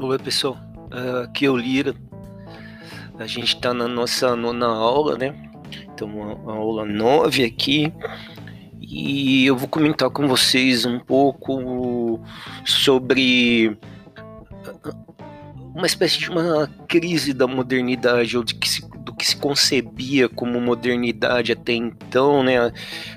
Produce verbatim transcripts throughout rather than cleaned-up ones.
Oi, pessoal. Ah, aqui é o Lira. A gente está na nossa nona aula, né? Então, a aula nove aqui. E eu vou comentar com vocês um pouco sobre uma espécie de uma crise da modernidade, ou de que se, do que se concebia como modernidade até então, né?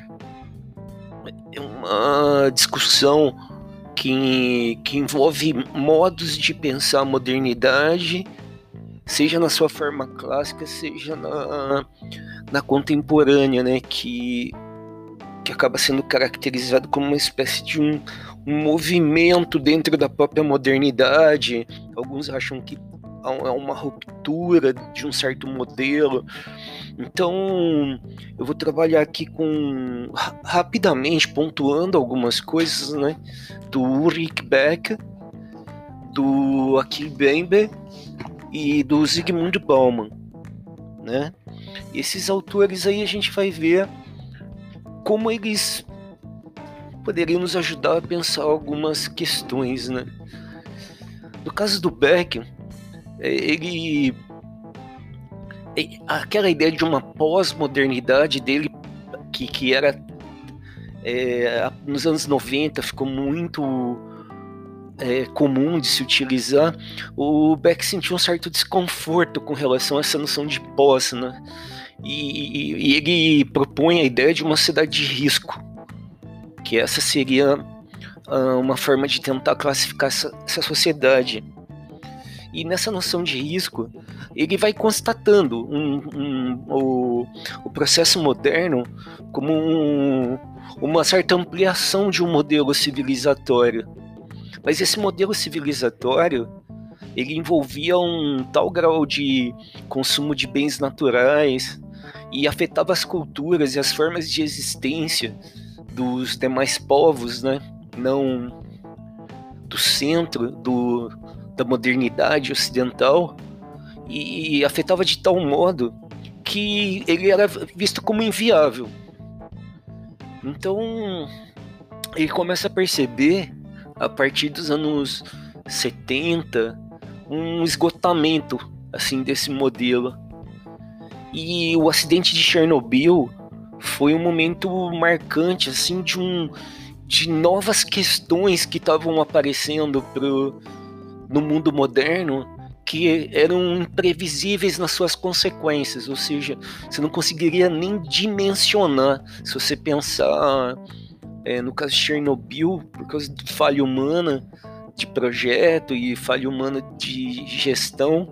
É uma discussão que, que envolve modos de pensar a modernidade, seja na sua forma clássica, seja na, na contemporânea, né, que, que acaba sendo caracterizado como uma espécie de um, um movimento dentro da própria modernidade. Alguns acham que há uma ruptura de um certo modelo. Então, eu vou trabalhar aqui com rapidamente pontuando algumas coisas, né, do Ulrich Beck, do Achille Mbembe e do Zygmunt Bauman, né? Esses autores aí a gente vai ver como eles poderiam nos ajudar a pensar algumas questões, né? No caso do Beck, ele aquela ideia de uma pós-modernidade dele que, que era é, nos anos noventa ficou muito É, comum de se utilizar. O Beck sentiu um certo desconforto com relação a essa noção de pós, né? E, e ele propõe a ideia de uma sociedade de risco, que essa seria uh, uma forma de tentar classificar essa, essa sociedade. E nessa noção de risco, ele vai constatando um, um, o, o processo moderno como um, uma certa ampliação de um modelo civilizatório. Mas esse modelo civilizatório, ele envolvia um tal grau de consumo de bens naturais e afetava as culturas e as formas de existência dos demais povos, né? Não do centro do, da modernidade ocidental, e afetava de tal modo que ele era visto como inviável. Então, ele começa a perceber a partir dos anos setenta, um esgotamento assim desse modelo. E o acidente de Chernobyl foi um momento marcante assim de um de novas questões que estavam aparecendo pro, no mundo moderno, que eram imprevisíveis nas suas consequências, ou seja, você não conseguiria nem dimensionar se você pensar É, no caso de Chernobyl, por causa de falha humana de projeto e falha humana de gestão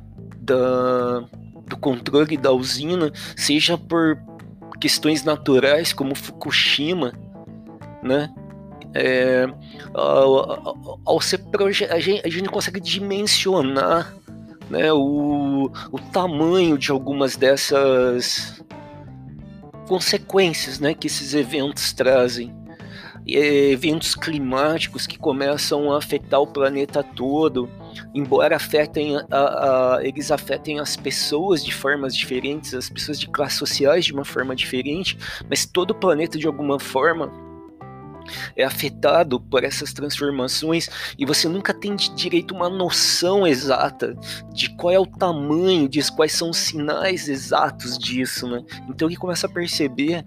da, do controle da usina, seja por questões naturais como Fukushima, né? É, ao, ao ser proje- a, gente, a gente não consegue dimensionar, né, o, o tamanho de algumas dessas consequências, né, que esses eventos trazem. Eventos climáticos que começam a afetar o planeta todo, embora afetem a, a, eles afetem as pessoas de formas diferentes, as pessoas de classes sociais de uma forma diferente, mas todo o planeta de alguma forma é afetado por essas transformações, e você nunca tem direito uma noção exata de qual é o tamanho disso, quais são os sinais exatos disso, né? Então ele começa a perceber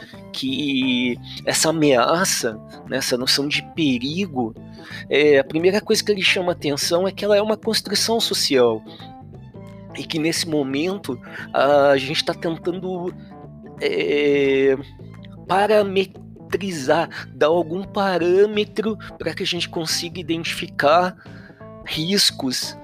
que essa ameaça, né, essa noção de perigo, é, a primeira coisa que ele chama atenção é que ela é uma construção social, e que nesse momento a gente está tentando é, parametrizar, dar algum parâmetro para que a gente consiga identificar riscos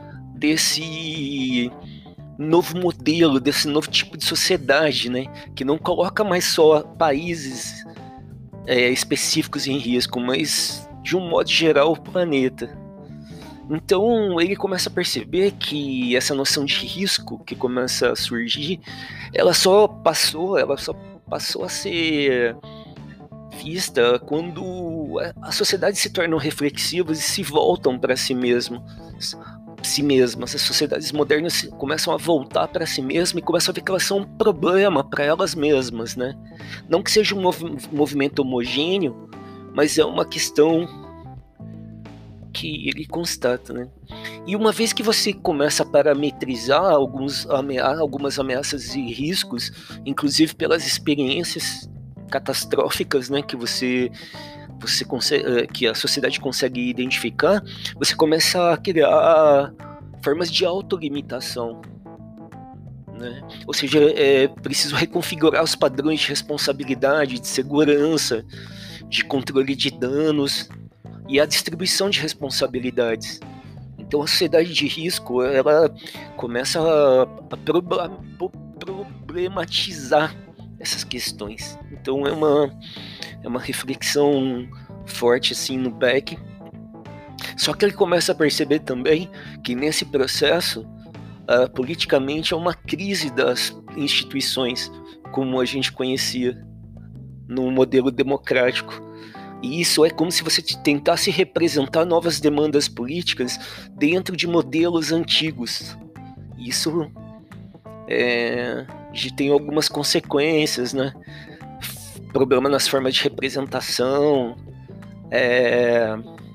desse novo modelo, desse novo tipo de sociedade, né? Que não coloca mais só países é, específicos em risco, mas de um modo geral o planeta. Então ele começa a perceber que essa noção de risco que começa a surgir, ela só passou, ela só passou a ser vista quando as sociedades se tornam reflexivas e se voltam para si mesmas. si mesmas. As sociedades modernas começam a voltar para si mesmas e começam a ver que elas são um problema para elas mesmas, né? Não que seja um mov movimento homogêneo, mas é uma questão que ele constata, né? E uma vez que você começa a parametrizar alguns amea- algumas ameaças e riscos, inclusive pelas experiências catastróficas, né, que você, você consegue, que a sociedade consegue identificar, você começa a criar formas de autolimitação, né? Ou seja, é preciso reconfigurar os padrões de responsabilidade, de segurança, de controle de danos e a distribuição de responsabilidades. Então a sociedade de risco, ela começa a, a problematizar essas questões. Então é uma, é uma reflexão forte assim no Beck. Só que ele começa a perceber também que nesse processo, uh, politicamente, é uma crise das instituições como a gente conhecia no modelo democrático. E isso é como se você tentasse representar novas demandas políticas dentro de modelos antigos. Isso é, tem algumas consequências, né? Problema nas formas de representação, é,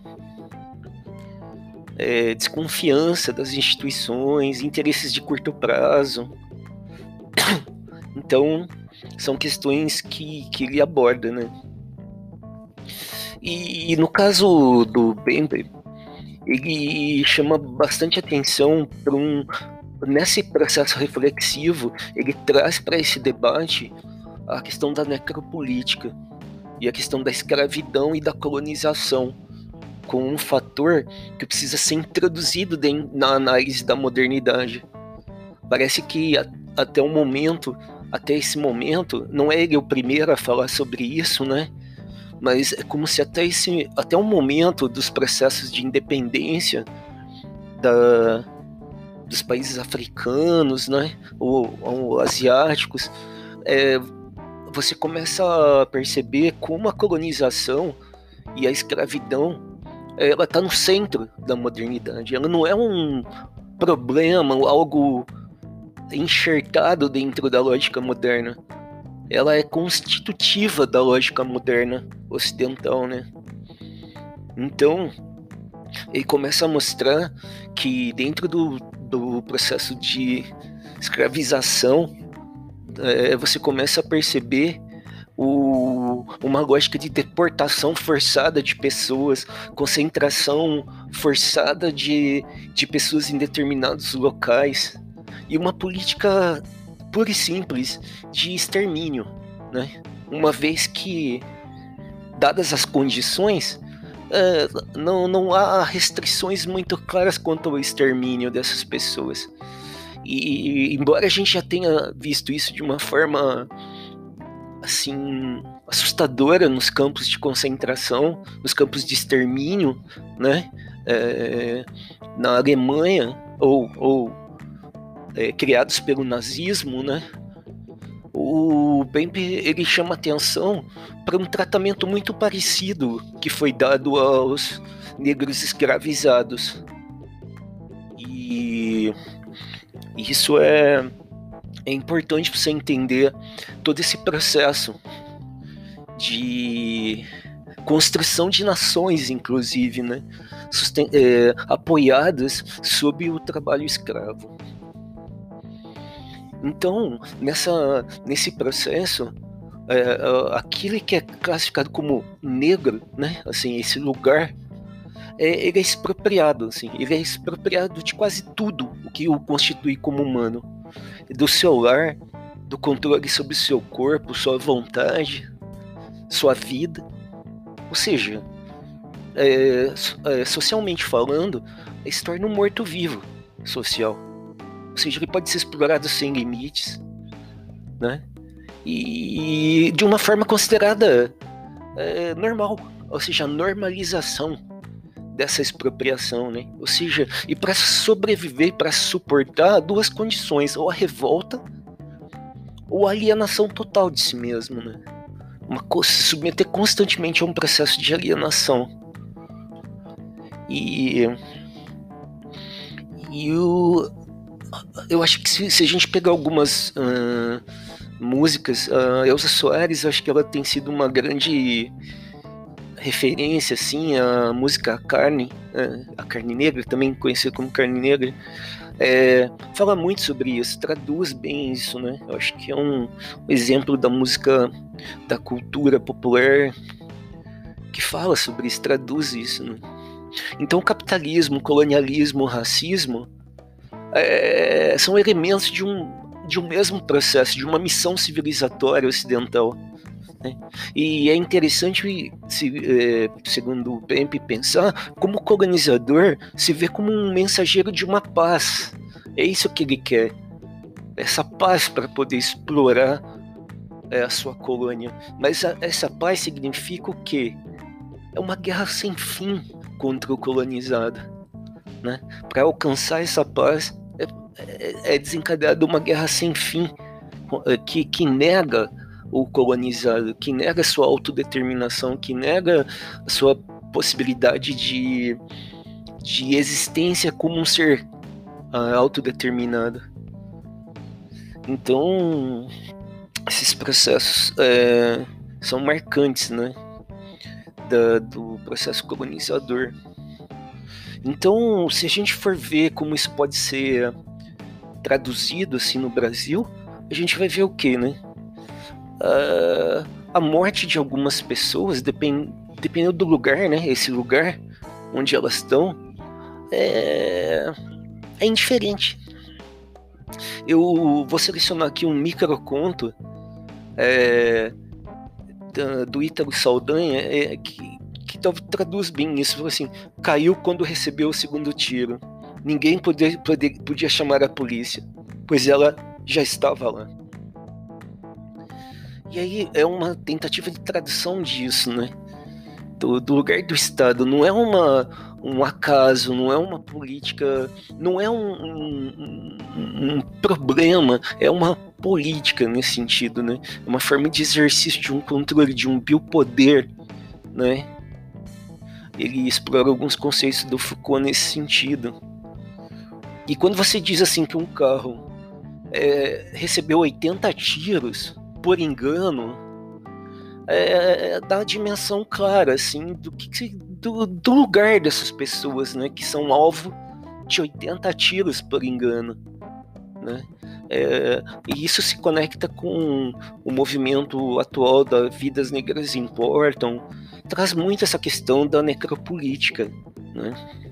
é, desconfiança das instituições, interesses de curto prazo. Então, são questões que, que ele aborda, né? E, e no caso do Bembe, ele chama bastante atenção para um... Nesse processo reflexivo, ele traz para esse debate a questão da necropolítica e a questão da escravidão e da colonização como um fator que precisa ser introduzido na análise da modernidade. Parece que a, até o momento, até esse momento, não é ele o primeiro a falar sobre isso, né? Mas é como se até, esse, até o momento dos processos de independência da, dos países africanos, né, ou, ou asiáticos, é, você começa a perceber como a colonização e a escravidão, ela está no centro da modernidade. Ela não é um problema, algo enxertado dentro da lógica moderna. Ela é constitutiva da lógica moderna ocidental, né? Então, ele começa a mostrar que dentro do, do processo de escravização, é, você começa a perceber o, uma lógica de deportação forçada de pessoas, concentração forçada de, de pessoas em determinados locais, e uma política pura e simples de extermínio, né? Uma vez que, dadas as condições, é, não, não há restrições muito claras quanto ao extermínio dessas pessoas. E, embora a gente já tenha visto isso de uma forma assim assustadora nos campos de concentração, nos campos de extermínio, né? É, na Alemanha, ou, ou é, criados pelo nazismo, né? O Bembe, ele chama atenção para um tratamento muito parecido que foi dado aos negros escravizados. E isso é, é importante para você entender todo esse processo de construção de nações, inclusive, né? Susten- é, apoiadas sob o trabalho escravo. Então, nessa, nesse processo, é, aquele que é classificado como negro, né, assim, esse lugar, é, ele é expropriado, assim, ele é expropriado de quase tudo o que o constitui como humano, do seu lar, do controle sobre o seu corpo, sua vontade, sua vida. Ou seja, é, é, socialmente falando, ele se torna um morto-vivo social. Ou seja, ele pode ser explorado sem limites, né? E de uma forma considerada é, normal, ou seja, a normalização dessa expropriação, né? Ou seja, e para sobreviver, para suportar duas condições, ou a revolta ou a alienação total de si mesmo, né? Uma, se submeter constantemente a um processo de alienação. E, e o, eu acho que se, se a gente pegar algumas uh, músicas, a uh, Elza Soares, acho que ela tem sido uma grande referência assim à música Carne, a Carne Negra, também conhecida como Carne Negra, é, fala muito sobre isso, traduz bem isso, né? Eu acho que é um exemplo da música, da cultura popular que fala sobre isso, traduz isso, né? Então, capitalismo, colonialismo, racismo é, são elementos de um, de um mesmo processo, de uma missão civilizatória ocidental. Né? E é interessante, se, é, segundo o Bemp, pensar como o colonizador se vê como um mensageiro de uma paz. É isso que ele quer, essa paz para poder explorar é, a sua colônia. Mas a, essa paz significa o quê? É uma guerra sem fim contra o colonizado. Né? Para alcançar essa paz, é, é, é desencadeada uma guerra sem fim que, que nega o colonizado, que nega a sua autodeterminação, que nega a sua possibilidade de, de existência como um ser uh, autodeterminado. Então, esses processos é, são marcantes, né, da, do processo colonizador. Então, se a gente for ver como isso pode ser traduzido assim no Brasil, a gente vai ver o quê, né? Uh, a morte de algumas pessoas, depend, dependendo do lugar, né? Esse lugar onde elas estão é, é indiferente. Eu vou selecionar aqui um microconto é, do Ítalo Saldanha é, que, que traduz bem isso. Falou assim: caiu quando recebeu o segundo tiro. Ninguém podia, podia, podia chamar a polícia, pois ela já estava lá. E aí é uma tentativa de tradução disso, né? Do, do lugar do Estado. Não é uma, um acaso, não é uma política, não é um, um, um problema, é uma política nesse sentido, né? É uma forma de exercício de um controle, de um biopoder, né? Ele explora alguns conceitos do Foucault nesse sentido. E quando você diz assim que um carro é, recebeu oitenta tiros por engano, é, dá a dimensão clara assim, do, que, do, do lugar dessas pessoas, né, que são alvo de oitenta tiros por engano. Né? É, e isso se conecta com o movimento atual da Vidas Negras Importam, traz muito essa questão da necropolítica. Né?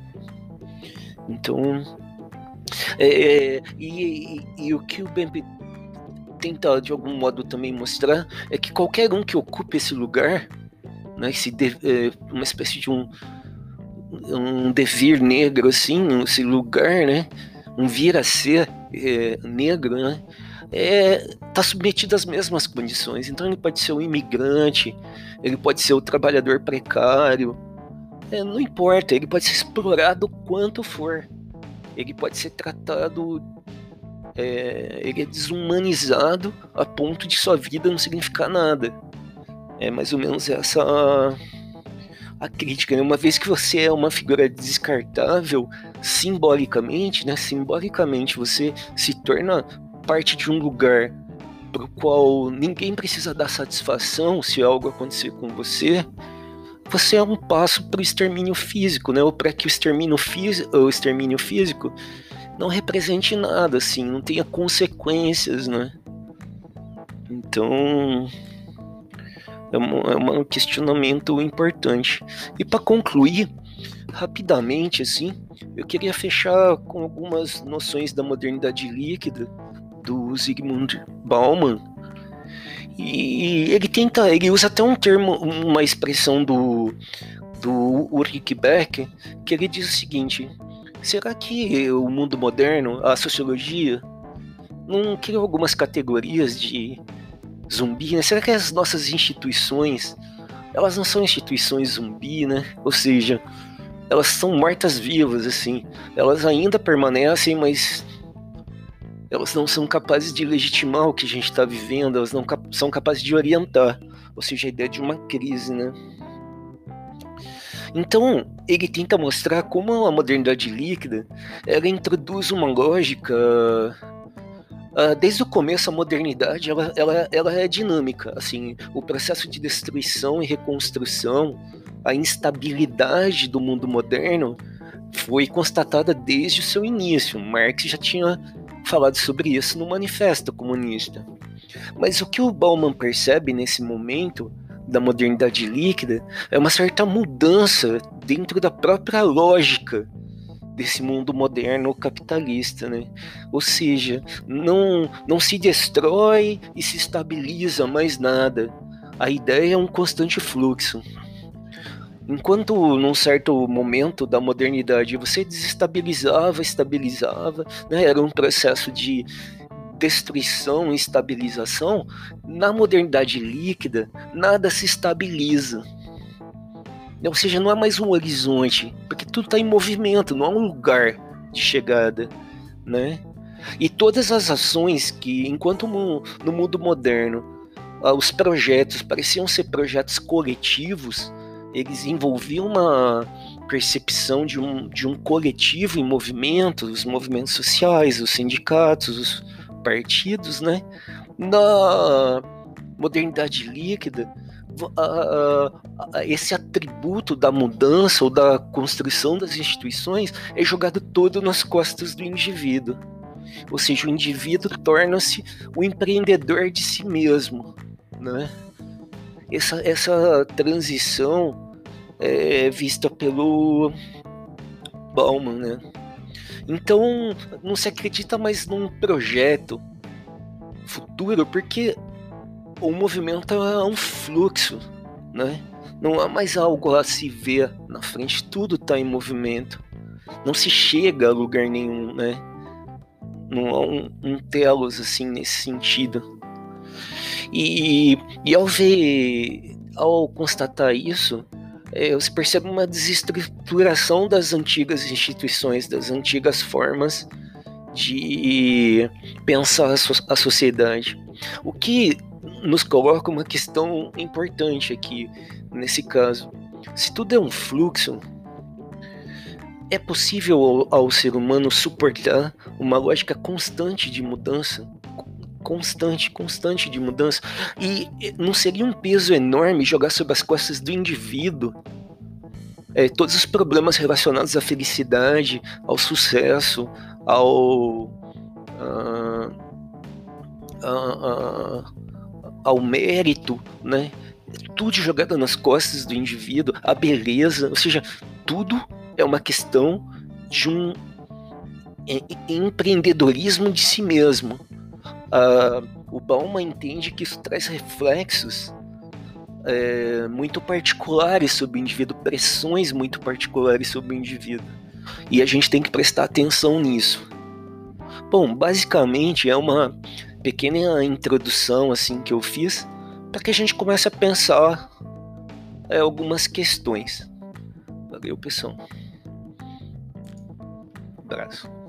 Então, é, e, e, e o que o Bemp tenta de algum modo também mostrar é que qualquer um que ocupe esse lugar, né, esse de, é, uma espécie de um, um devir negro, assim, esse lugar, né, um vir a ser é, negro, né, está é, submetido às mesmas condições. Então ele pode ser um imigrante, ele pode ser o trabalhador precário, é, não importa, ele pode ser explorado quanto for, ele pode ser tratado, é, ele é desumanizado a ponto de sua vida não significar nada. É mais ou menos essa a, a crítica, né? Uma vez que você é uma figura descartável simbolicamente, né? Simbolicamente você se torna parte de um lugar para o qual ninguém precisa dar satisfação se algo acontecer com você. Você é um passo para o extermínio físico, né? Ou para que o extermínio, fí- o extermínio físico não represente nada, assim, não tenha consequências, né? Então, é um, é um questionamento importante. E para concluir, rapidamente, assim, eu queria fechar com algumas noções da modernidade líquida do Zygmunt Bauman. E ele tenta, ele usa até um termo, uma expressão do, do Ulrich Beck, que ele diz o seguinte: será que o mundo moderno, a sociologia, não criou algumas categorias de zumbi, né? Será que as nossas instituições, elas não são instituições zumbi, né? Ou seja, elas são mortas-vivas, assim. Elas ainda permanecem, mas elas não são capazes de legitimar o que a gente está vivendo, elas não cap- são capazes de orientar. Ou seja, a ideia de uma crise, né? Então, ele tenta mostrar como a modernidade líquida, ela introduz uma lógica. Uh, desde o começo, a modernidade ela, ela, ela é dinâmica. Assim, o processo de destruição e reconstrução a instabilidade do mundo moderno foi constatada desde o seu início. Marx já tinha falado sobre isso no Manifesto Comunista. Mas o que o Bauman percebe nesse momento da modernidade líquida é uma certa mudança dentro da própria lógica desse mundo moderno capitalista, né? Ou seja, não, não se destrói e se estabiliza mais nada. A ideia é um constante fluxo. Enquanto num certo momento da modernidade você desestabilizava, estabilizava, né? Era um processo de destruição e estabilização, na modernidade líquida nada se estabiliza. Ou seja, não há mais um horizonte, porque tudo está em movimento, não há um lugar de chegada, né? E todas as ações que, enquanto no, no mundo moderno, os projetos pareciam ser projetos coletivos, eles envolviam uma percepção de um, de um coletivo em movimento, os movimentos sociais, os sindicatos, os partidos, né? Na modernidade líquida, Uh, uh, esse atributo da mudança ou da construção das instituições é jogado todo nas costas do indivíduo. Ou seja, o indivíduo torna-se o empreendedor de si mesmo, né? Essa, essa transição é vista pelo Bauman, né? Então, não se acredita mais num projeto futuro, porque o movimento é um fluxo, né? Não há mais algo a se ver na frente, tudo está em movimento. Não se chega a lugar nenhum, né? Não há um, um telos assim nesse sentido. E, e ao ver, ao constatar isso, é, você percebe uma desestruturação das antigas instituições, das antigas formas de pensar a, so- a sociedade. O que nos coloca uma questão importante aqui, nesse caso. Se tudo é um fluxo, é possível ao, ao ser humano suportar uma lógica constante de mudança? Constante, constante de mudança? E não seria um peso enorme jogar sobre as costas do indivíduo é, todos os problemas relacionados à felicidade, ao sucesso, ao... Uh, uh, uh, ao mérito, né? Tudo jogado nas costas do indivíduo, a beleza, ou seja, tudo é uma questão de um empreendedorismo de si mesmo. Uh, o Bauman entende que isso traz reflexos é, muito particulares sobre o indivíduo, pressões muito particulares sobre o indivíduo. E a gente tem que prestar atenção nisso. Bom, basicamente é uma pequena introdução assim que eu fiz para que a gente comece a pensar é, algumas questões. Valeu, pessoal. Um abraço.